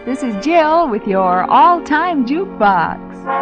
This is Jill with your all-time jukebox.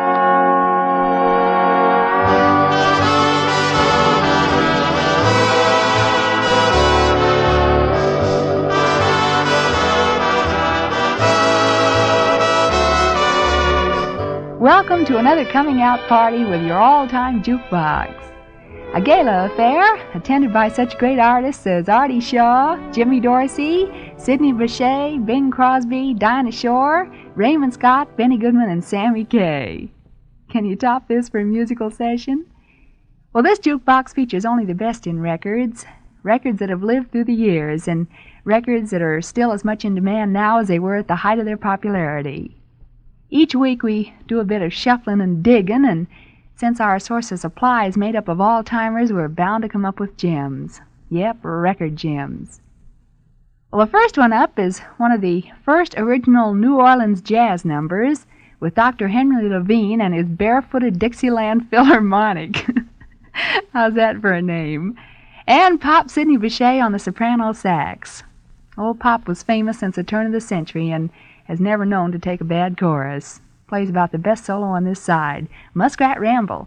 Welcome to another coming out party with your all-time jukebox. A gala affair attended by such great artists as Artie Shaw, Jimmy Dorsey, Sidney Bechet, Bing Crosby, Dinah Shore, Raymond Scott, Benny Goodman, and Sammy Kaye. Can you top this for a musical session? Well, this jukebox features only the best in records that have lived through the years, and records that are still as much in demand now as they were at the height of their popularity. Each week we do a bit of shuffling and digging, and since our source of supply is made up of all-timers, we're bound to come up with gems. Yep, record gems. Well, the first one up is one of the first original New Orleans jazz numbers with Dr. Henry Levine and his Barefooted Dixieland Philharmonic. How's that for a name? And Pop Sidney Bechet on the soprano sax. Old Pop was famous since the turn of the century and has never known to take a bad chorus. Plays about the best solo on this side, Muskrat Ramble.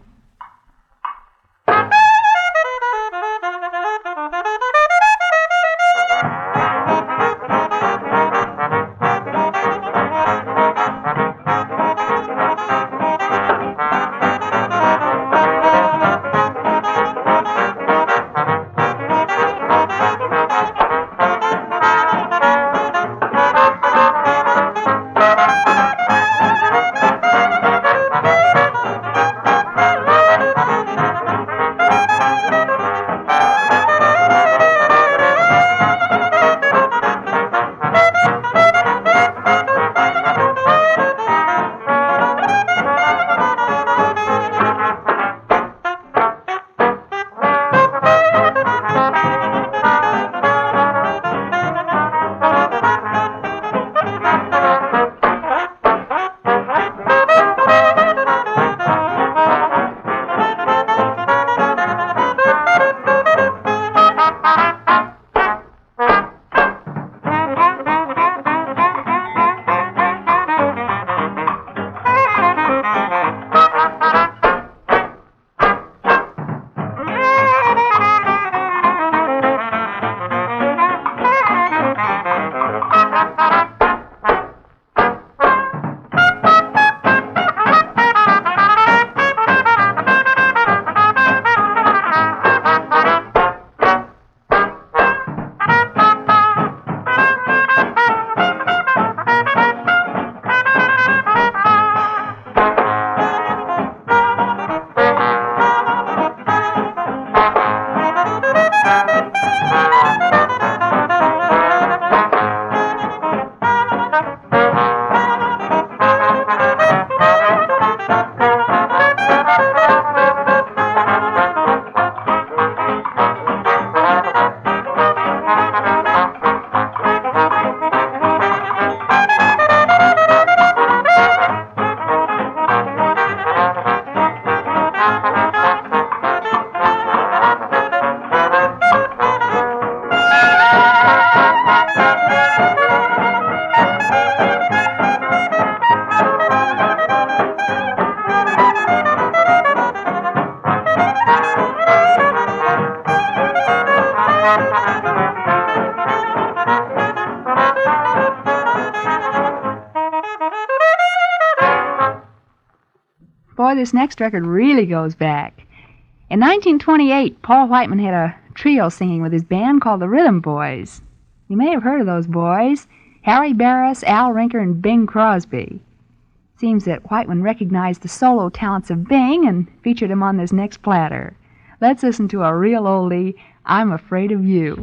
Boy, this next record really goes back. In 1928, Paul Whiteman had a trio singing with his band called the Rhythm Boys. You may have heard of those boys: Harry Barris, Al Rinker, and Bing Crosby. Seems that Whiteman recognized the solo talents of Bing and featured him on this next platter. Let's listen to a real oldie, I'm Afraid of You.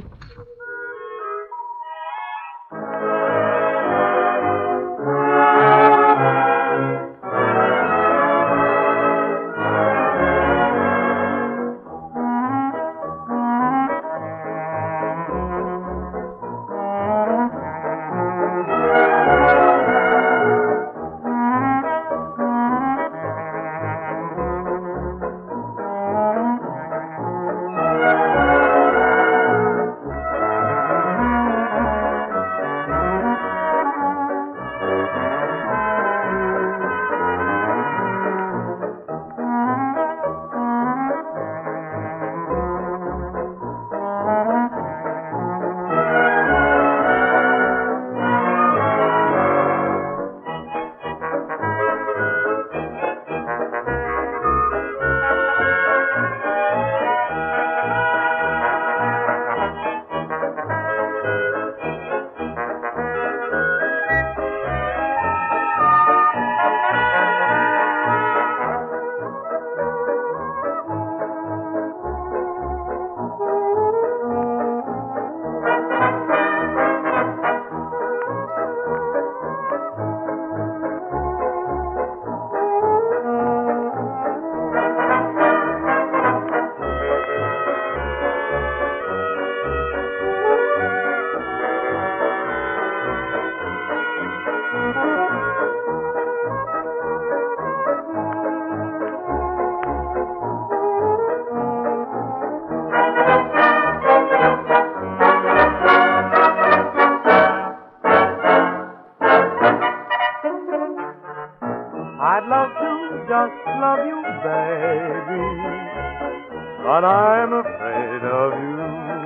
love you, baby, but I'm afraid of you.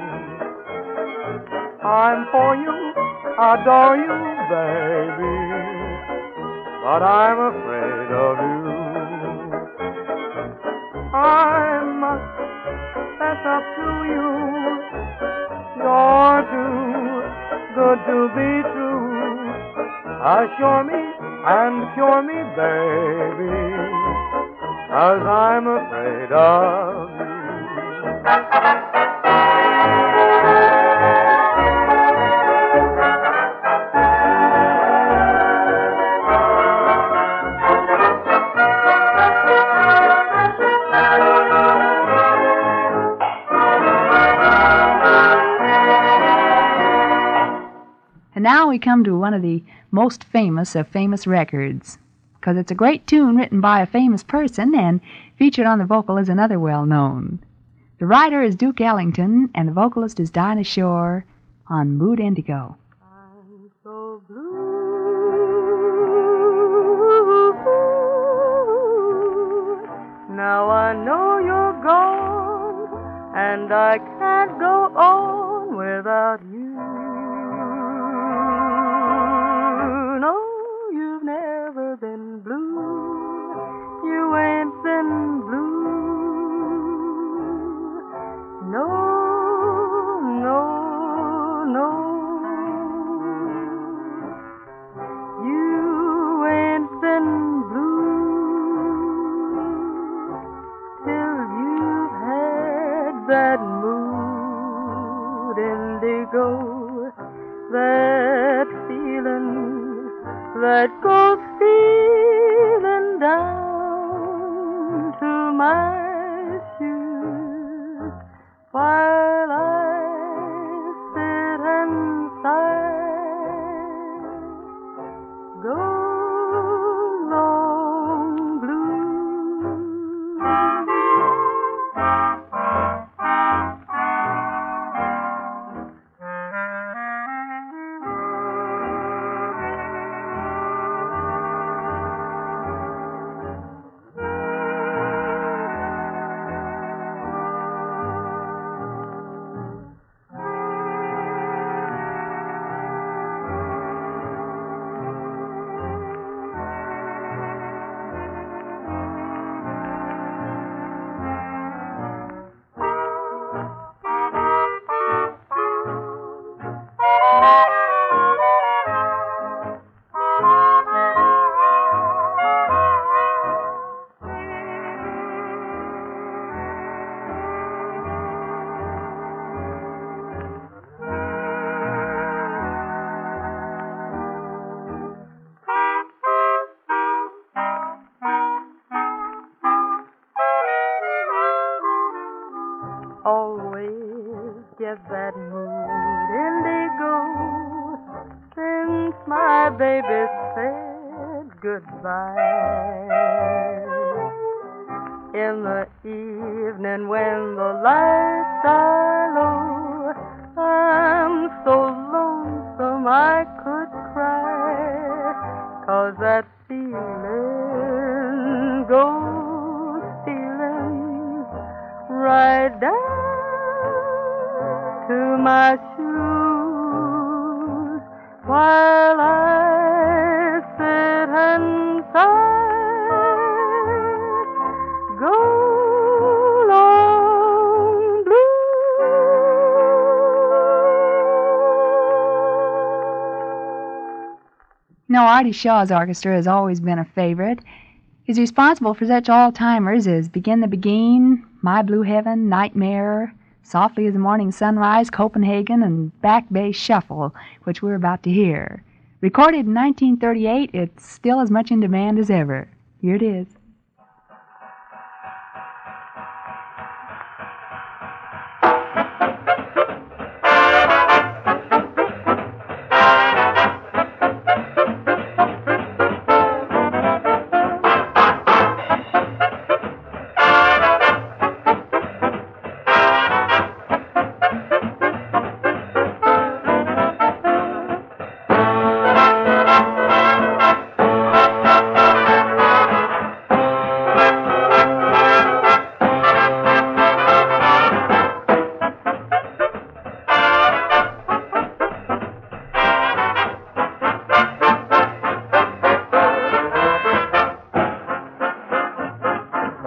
I'm for you, adore you, baby, but I'm afraid of you. I must fess up to you. You're too good to be true. Assure me and cure me, baby, 'cause I'm afraid of you. And now we come to one of the most famous of famous records, because it's a great tune written by a famous person, and featured on the vocal is another well-known. The writer is Duke Ellington, and the vocalist is Dinah Shore on Mood Indigo. I'm so blue. Now I know you're gone, and I can't go on without you. No, you've never been blue. You ain't been blue. No, no, no. You ain't been blue till you've had that mood indigo, that feeling that goes feeling down to my shoes while I sit and sigh. Go long blue. Always get that mood indigo since my baby said goodbye. In the evening when the lights are low, I'm so lonesome I could cry, 'cause that feeling goes stealing right down to my shoes while I sit and sigh. Go long blue. Now, Artie Shaw's orchestra has always been a favorite. He's responsible for such all-timers as Begin the Beguine, My Blue Heaven, Nightmare, Softly as the Morning Sunrise, Copenhagen, and Back Bay Shuffle, which we're about to hear. Recorded in 1938, it's still as much in demand as ever. Here it is.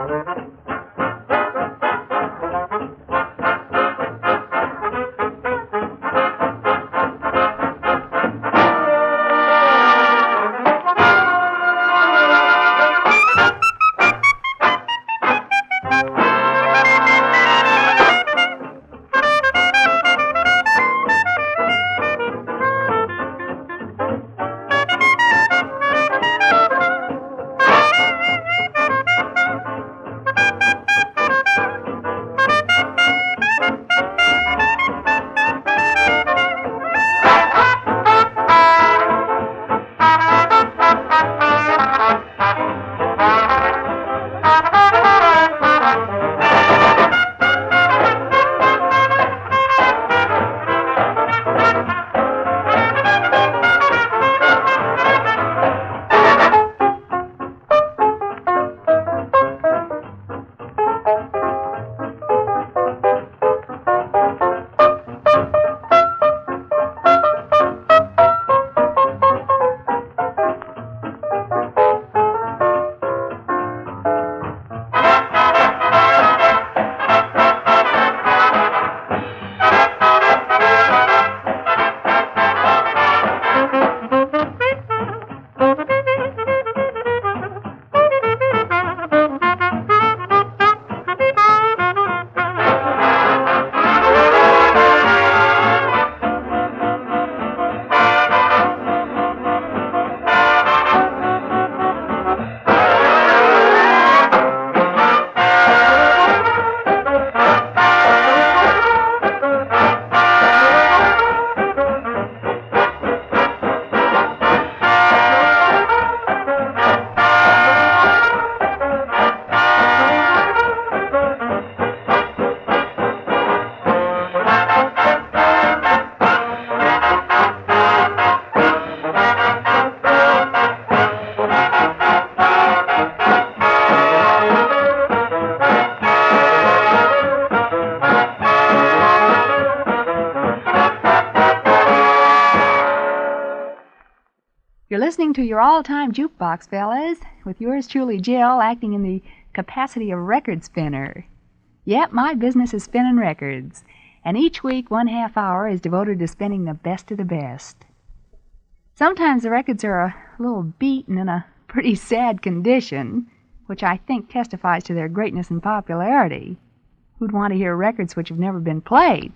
You're listening to your all-time jukebox, fellas, with yours truly, Jill, acting in the capacity of record spinner. Yep, my business is spinning records, and each week 1/2 hour is devoted to spinning the best of the best. Sometimes the records are a little beaten in a pretty sad condition, which I think testifies to their greatness and popularity. Who'd want to hear records which have never been played?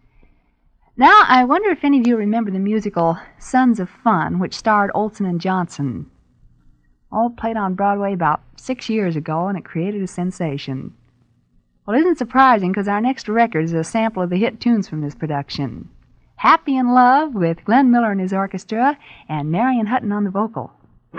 Now, I wonder if any of you remember the musical Sons of Fun, which starred Olson and Johnson. All played on Broadway about 6 years ago, and it created a sensation. Well, it isn't surprising, because our next record is a sample of the hit tunes from this production. Happy in Love, with Glenn Miller and his orchestra, and Marion Hutton on the vocal.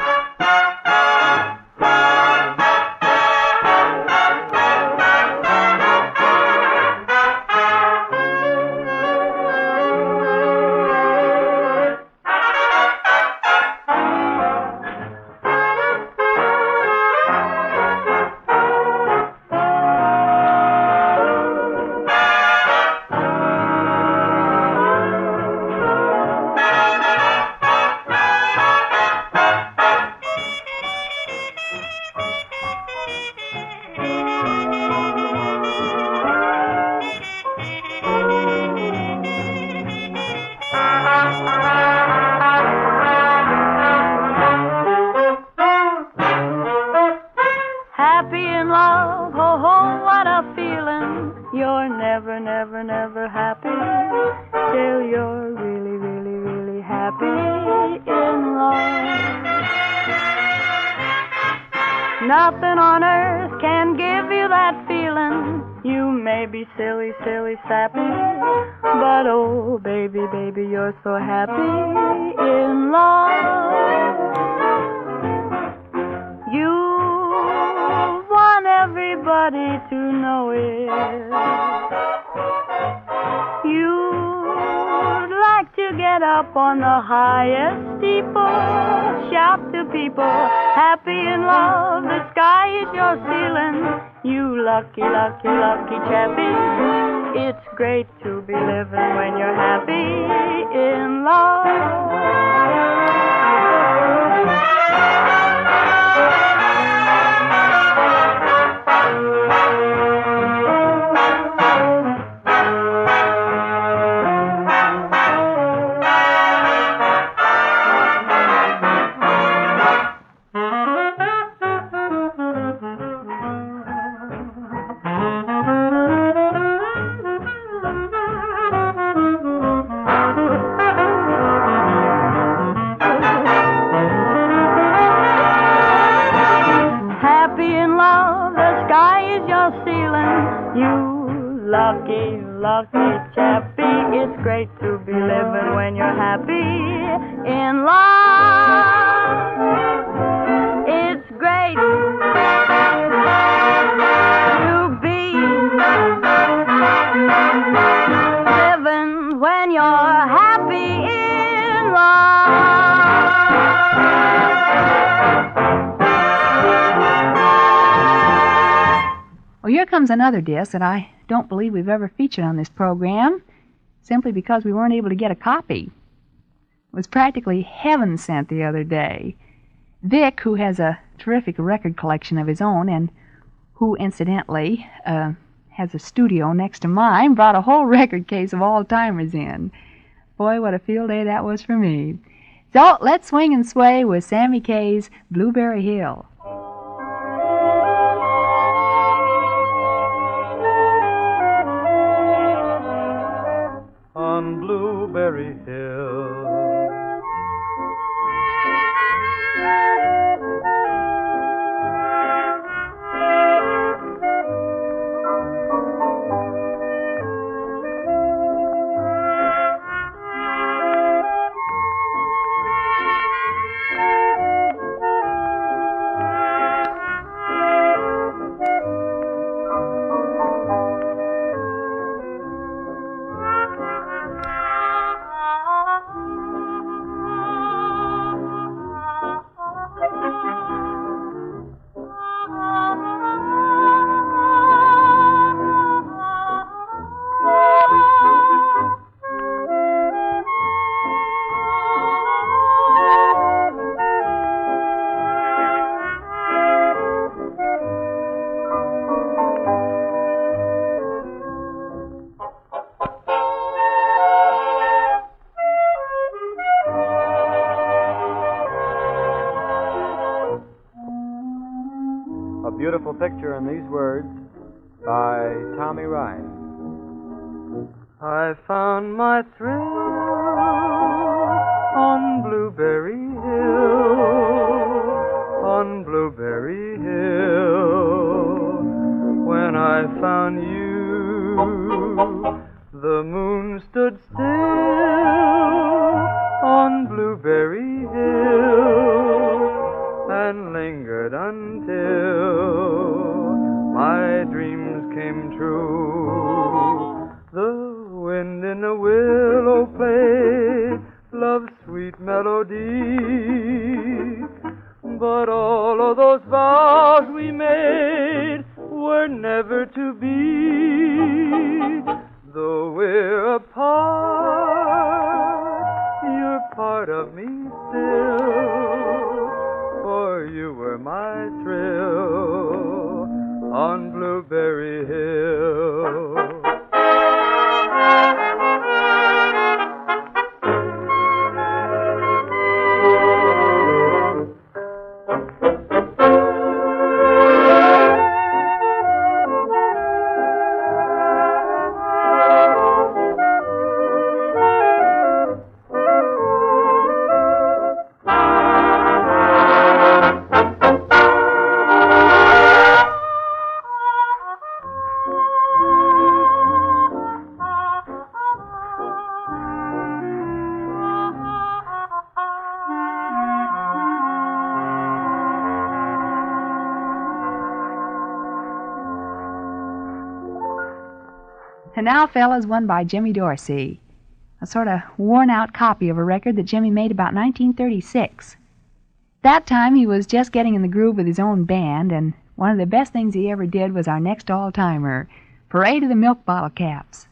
Happy in love, ho ho, what a feeling. You're never, never, never happy till you're really, really, really happy in love. Nothing on earth can give you that feeling. You may be silly, silly, sappy, but oh, baby, baby, you're so happy in love. You want everybody to know it. You'd like to get up on the highest steeple, shout to people, happy in love, the sky is your ceiling. You lucky, lucky, lucky chappie, it's great to be living when you're happy in love. You lucky, lucky chappie. It's great to be living when you're happy in love. It's great to be living when you're happy in love. Well, here comes another disc that I don't believe we've ever featured on this program, simply because we weren't able to get a copy. It was practically heaven sent the other day. Vic, who has a terrific record collection of his own and who, incidentally, has a studio next to mine, brought a whole record case of all-timers in. Boy, what a field day that was for me. So, let's swing and sway with Sammy Kaye's Blueberry Hill. On Blueberry Hill, a beautiful picture in these words by Tommy Ryan. I found my thrill on Blueberry Hill, on Blueberry Hill. When I found you, the moon stood still on Blueberry Hill and lingered until my dreams came true. The wind in the willow played love's sweet melody, but all of those vows we made were never to be. Though we're apart, you're part of me still, for you were my thrill on Blueberry Hill. And Now, Fellas, one by Jimmy Dorsey. A sort of worn-out copy of a record that Jimmy made about 1936. That time he was just getting in the groove with his own band, and one of the best things he ever did was our next all-timer, Parade of the Milk Bottle Caps.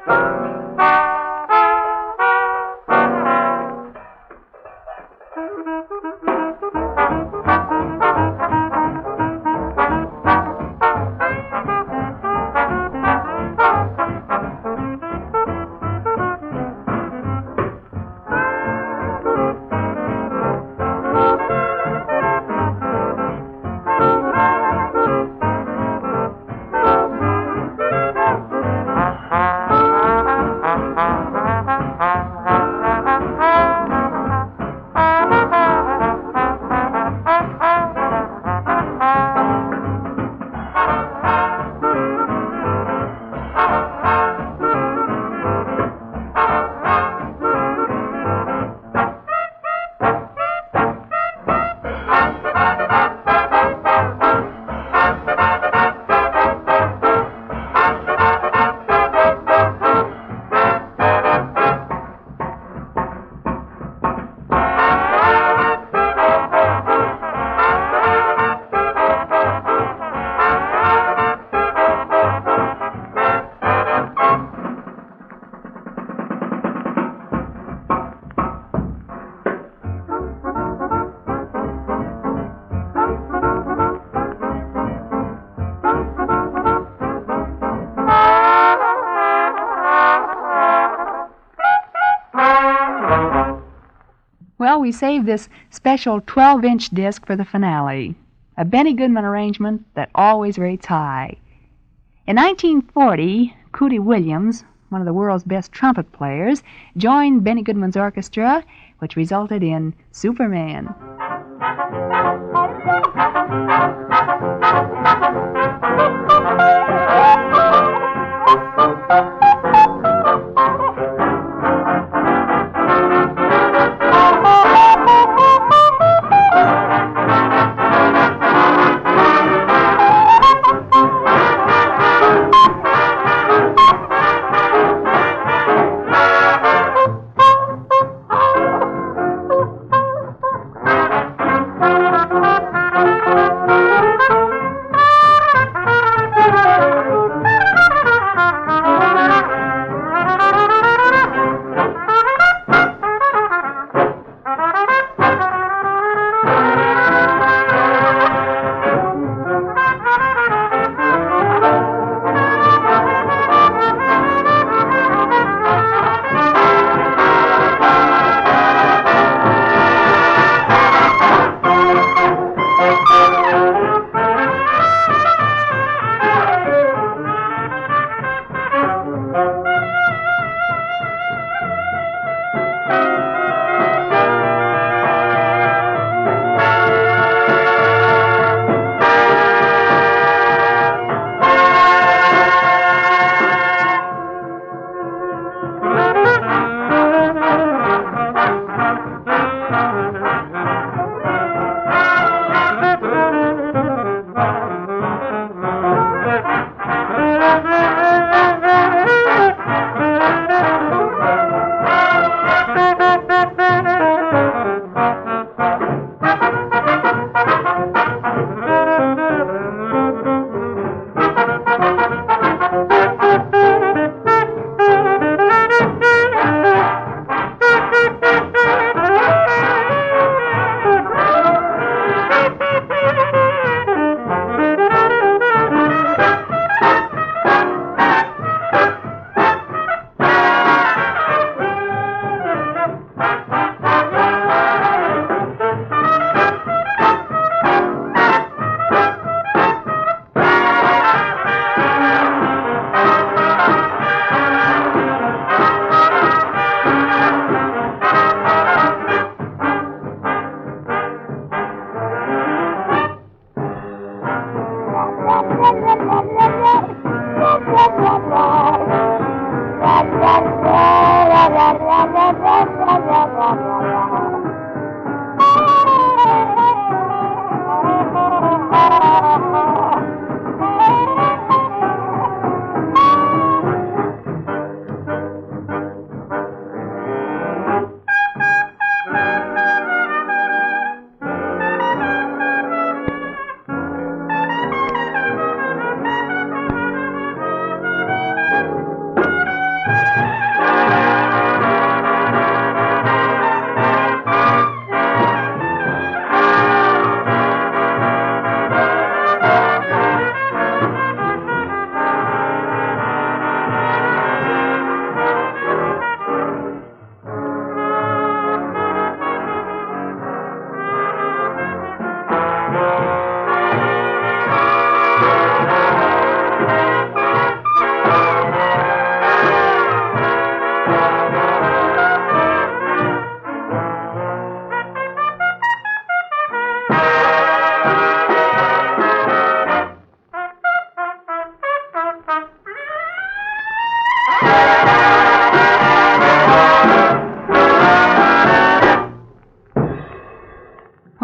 Well, we saved this special 12-inch disc for the finale, a Benny Goodman arrangement that always rates high. In 1940, Cootie Williams, one of the world's best trumpet players, joined Benny Goodman's orchestra, which resulted in Superman.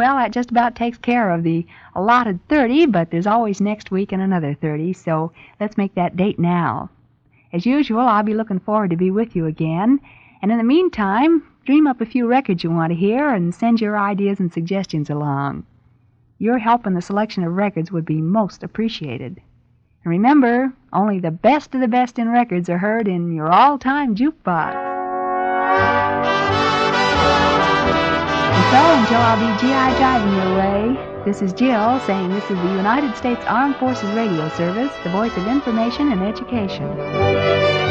Well, that just about takes care of the allotted 30, but there's always next week and another 30, so let's make that date now. As usual, I'll be looking forward to be with you again, and in the meantime, dream up a few records you want to hear and send your ideas and suggestions along. Your help in the selection of records would be most appreciated. And remember, only the best of the best in records are heard in your all-time jukebox. And so, until I'll be G.I. driving your way, this is Jill saying this is the United States Armed Forces Radio Service, the voice of information and education.